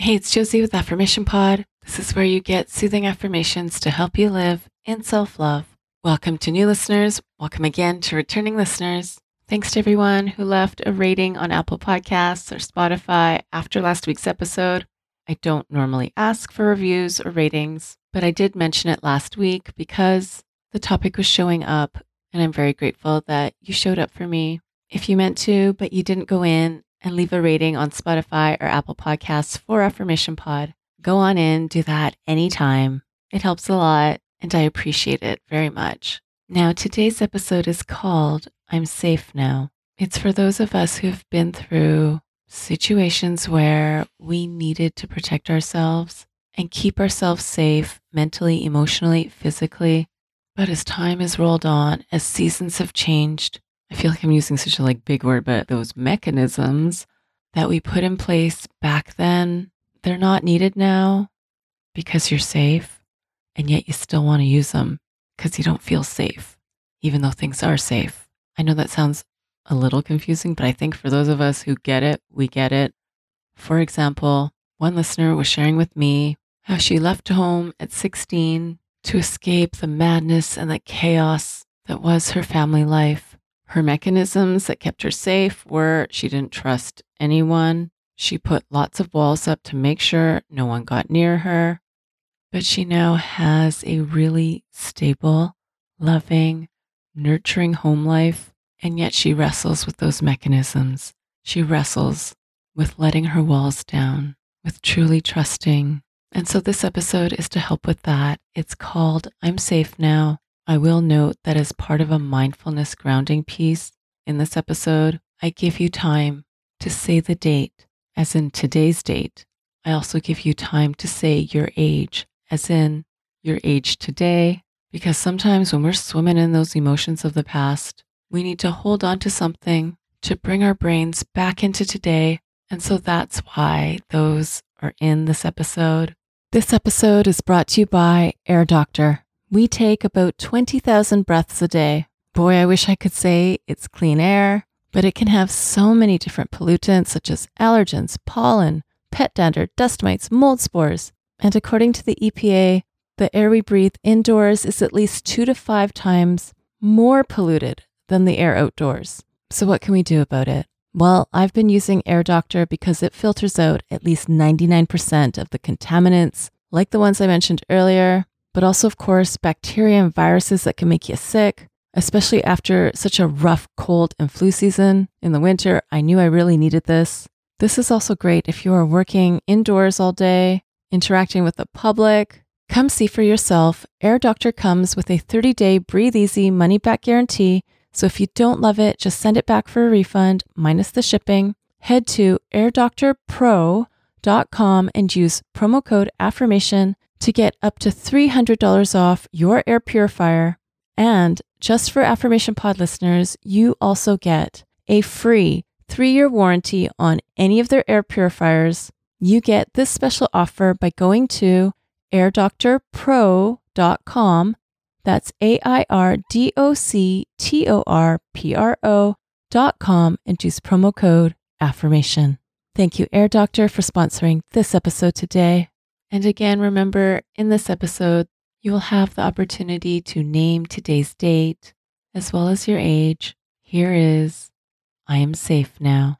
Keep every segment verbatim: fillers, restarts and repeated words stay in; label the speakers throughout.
Speaker 1: Hey, it's Josie with Affirmation Pod. This is where you get soothing affirmations to help you live in self-love. Welcome to new listeners. Welcome again to returning listeners. Thanks to everyone who left a rating on Apple Podcasts or Spotify after last week's episode. I don't normally ask for reviews or ratings, but I did mention it last week because the topic was showing up, and I'm very grateful that you showed up for me. If you meant to, but you didn't go in and leave a rating on Spotify or Apple Podcasts for Affirmation Pod, go on in, do that anytime. It helps a lot, and I appreciate it very much. Now, today's episode is called I'm Safe Now. It's for those of us who have been through situations where we needed to protect ourselves and keep ourselves safe mentally, emotionally, physically. But as time has rolled on, as seasons have changed, I feel like I'm using such a like big word, but those mechanisms that we put in place back then, they're not needed now because you're safe, and yet you still want to use them because you don't feel safe, even though things are safe. I know that sounds a little confusing, but I think for those of us who get it, we get it. For example, one listener was sharing with me how she left home at sixteen to escape the madness and the chaos that was her family life. Her mechanisms that kept her safe were she didn't trust anyone. She put lots of walls up to make sure no one got near her. But she now has a really stable, loving, nurturing home life. And yet she wrestles with those mechanisms. She wrestles with letting her walls down, with truly trusting. And so this episode is to help with that. It's called I'm Safe Now. I will note that as part of a mindfulness grounding piece in this episode, I give you time to say the date, as in today's date. I also give you time to say your age, as in your age today, because sometimes when we're swimming in those emotions of the past, we need to hold on to something to bring our brains back into today. And so that's why those are in this episode. This episode is brought to you by Air Doctor. We take about twenty thousand breaths a day. Boy, I wish I could say it's clean air, but it can have so many different pollutants such as allergens, pollen, pet dander, dust mites, mold spores. And according to the E P A, the air we breathe indoors is at least two to five times more polluted than the air outdoors. So what can we do about it? Well, I've been using Air Doctor because it filters out at least ninety-nine percent of the contaminants, like the ones I mentioned earlier, but also, of course, bacteria and viruses that can make you sick, especially after such a rough cold and flu season in the winter. I knew I really needed this. This is also great if you are working indoors all day, interacting with the public. Come see for yourself. Air Doctor comes with a thirty-day breathe easy money back guarantee. So if you don't love it, just send it back for a refund, minus the shipping. Head to air doctor pro dot com and use promo code affirmation to get up to three hundred dollars off your air purifier. And just for Affirmation Pod listeners, you also get a free three-year warranty on any of their air purifiers. You get this special offer by going to air doctor pro dot com. That's A I R D O C T O R P R O dot com and use promo code affirmation. Thank you, Air Doctor, for sponsoring this episode today. And again, remember, in this episode, you will have the opportunity to name today's date as well as your age. Here is I am safe now.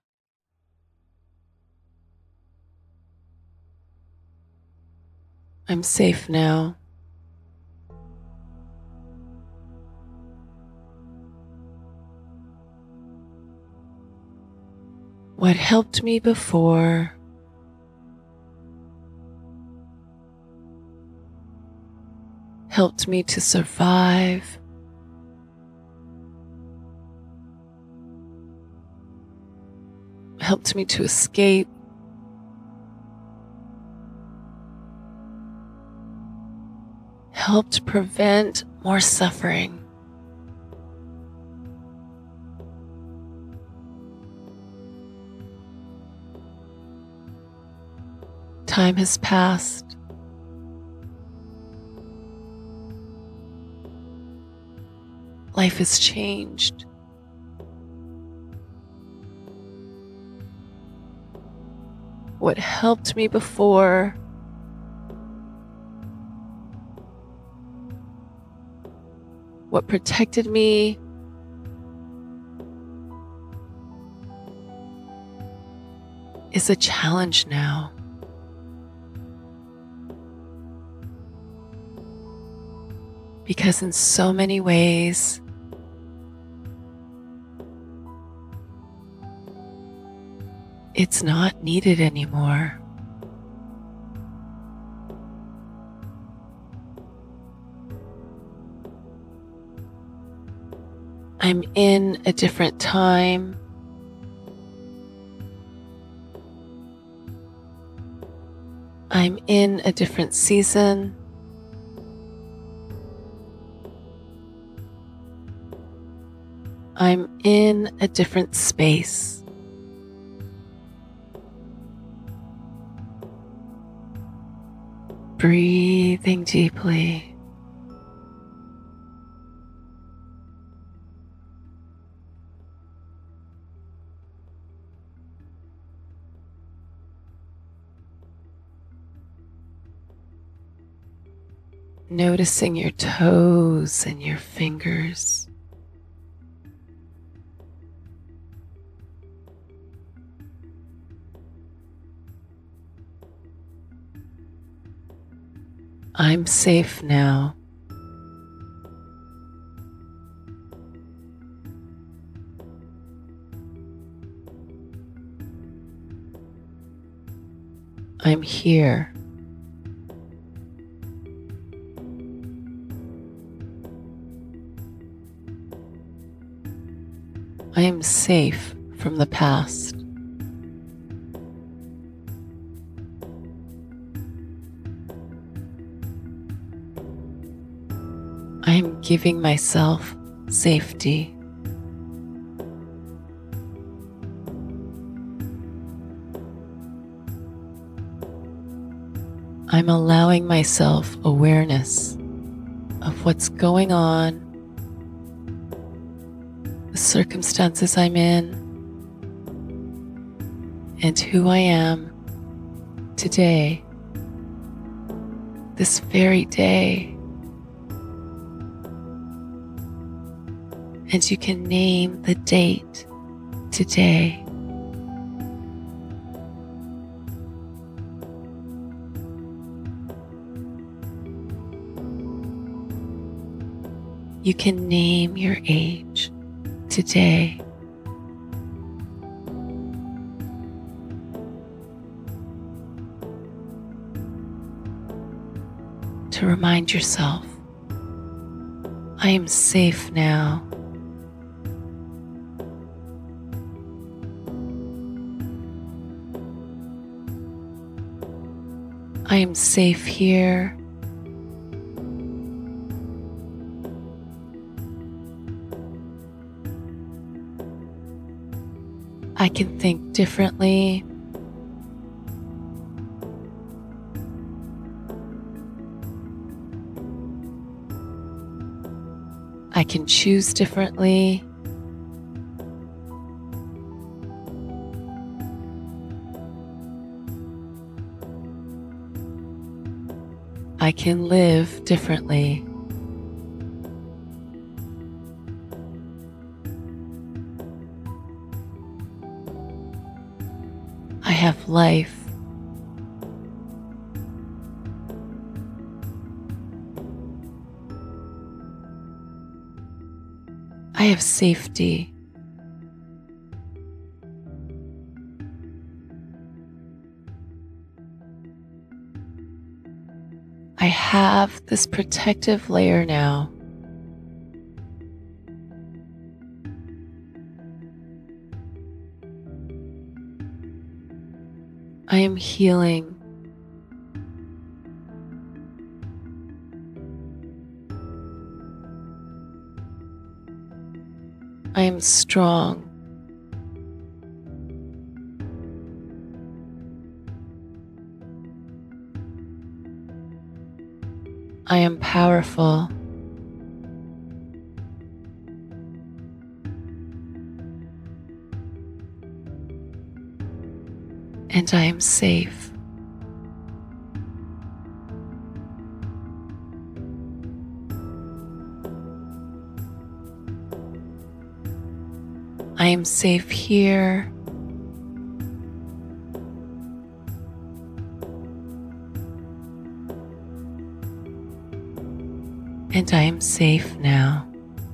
Speaker 1: I'm safe now. What helped me before helped me to survive, helped me to escape, helped prevent more suffering. Time has passed. Life has changed. what helped me before, what protected me, is a challenge now. Because in so many ways, it's not needed anymore. I'm in a different time. I'm in a different season. I'm in a different space. Breathing deeply. Noticing your toes and your fingers. I'm safe now. I'm here. I am safe from the past. I am giving myself safety. I'm allowing myself awareness of what's going on, the circumstances I'm in, and who I am today, this very day. And you can name the date today. You can name your age today. To remind yourself, I am safe now. I am safe here. I can think differently. I can choose differently. I can live differently. I have life. I have safety. I have this protective layer now. I am healing. I am strong. I am powerful. and I am safe. I am safe here. And I am safe now.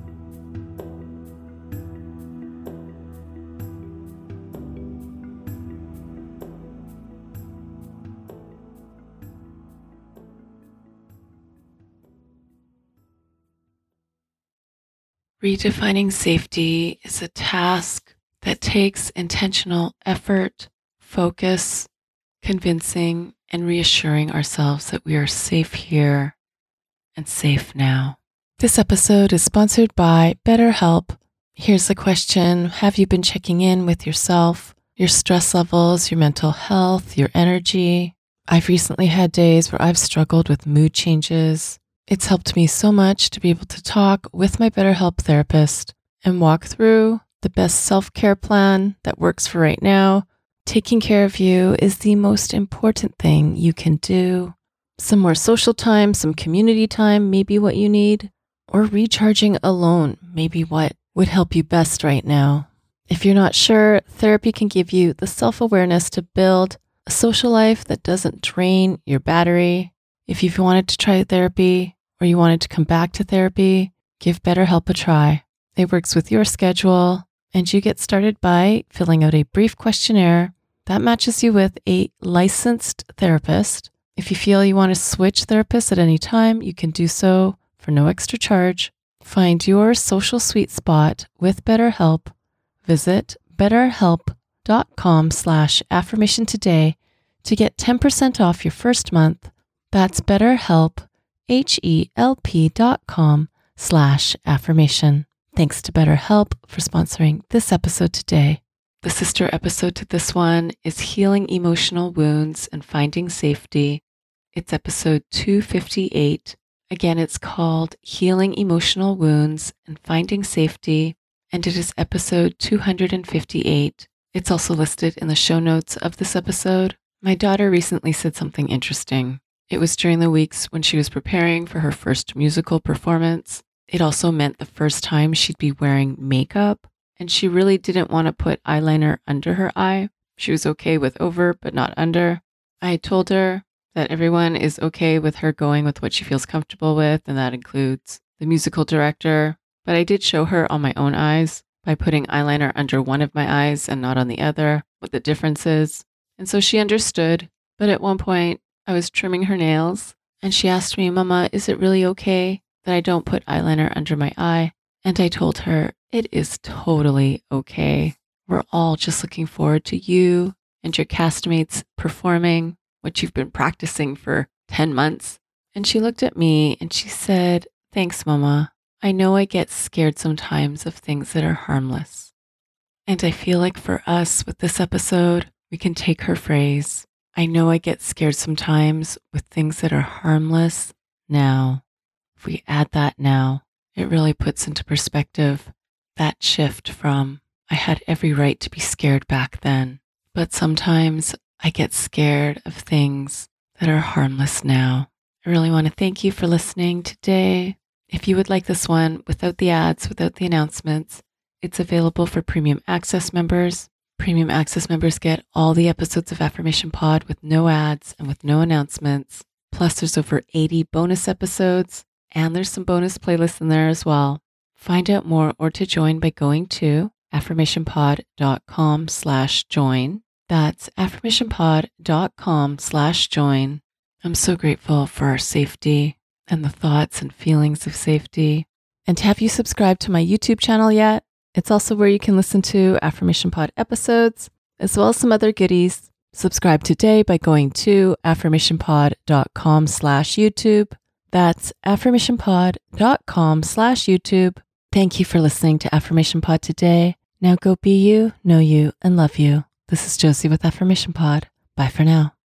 Speaker 1: Redefining safety is a task that takes intentional effort, focus, convincing, and reassuring ourselves that we are safe here and safe now. This episode is sponsored by BetterHelp. Here's the question: have you been checking in with yourself, your stress levels, your mental health, your energy? I've recently had days where I've struggled with mood changes. It's helped me so much to be able to talk with my BetterHelp therapist and walk through the best self-care plan that works for right now. Taking care of you is the most important thing you can do. Some more social time, some community time, maybe what you need, or recharging alone, maybe what would help you best right now. If you're not sure, therapy can give you the self-awareness to build a social life that doesn't drain your battery. If you've wanted to try therapy or you wanted to come back to therapy, give BetterHelp a try. It works with your schedule, and you get started by filling out a brief questionnaire that matches you with a licensed therapist. If you feel you want to switch therapists at any time, you can do so for no extra charge. Find your social sweet spot with BetterHelp. Visit betterhelp.com slash affirmation today to get ten percent off your first month. That's BetterHelp, H-E-L-P dot com slash affirmation. Thanks to BetterHelp for sponsoring this episode today. The sister episode to this one is Healing Emotional Wounds and Finding Safety. It's episode two fifty-eight. Again, it's called Healing Emotional Wounds and Finding Safety, and it is episode two fifty-eight. It's also listed in the show notes of this episode. My daughter recently said something interesting. It was during the weeks when she was preparing for her first musical performance. It also meant the first time she'd be wearing makeup, and she really didn't want to put eyeliner under her eye. She was okay with over, but not under. I had told her that everyone is okay with her going with what she feels comfortable with, and that includes the musical director. But I did show her on my own eyes by putting eyeliner under one of my eyes and not on the other, what the difference is. And so she understood. But at one point, I was trimming her nails, and she asked me, "Mama, is it really okay that I don't put eyeliner under my eye?" And I told her, it is totally okay. We're all just looking forward to you and your castmates performing what you've been practicing for ten months. And she looked at me and she said, "Thanks, Mama. I know I get scared sometimes of things that are harmless." And I feel like for us with this episode, we can take her phrase, "I know I get scared sometimes with things that are harmless," now. If we add that now, it really puts into perspective that shift from, I had every right to be scared back then, but sometimes I get scared of things that are harmless now. I really want to thank you for listening today. If you would like this one without the ads, without the announcements, it's available for Premium Access members. Premium Access members get all the episodes of Affirmation Pod with no ads and with no announcements. Plus, there's over eighty bonus episodes, and there's some bonus playlists in there as well. Find out more or to join by going to affirmationpod.com slash join. That's affirmationpod.com slash join. I'm so grateful for our safety and the thoughts and feelings of safety. And have you subscribed to my YouTube channel yet? It's also where you can listen to Affirmation Pod episodes, as well as some other goodies. Subscribe today by going to affirmationpod.com slash YouTube. That's affirmationpod.com slash YouTube. Thank you for listening to Affirmation Pod today. Now go be you, know you, and love you. This is Josie with Affirmation Pod. Bye for now.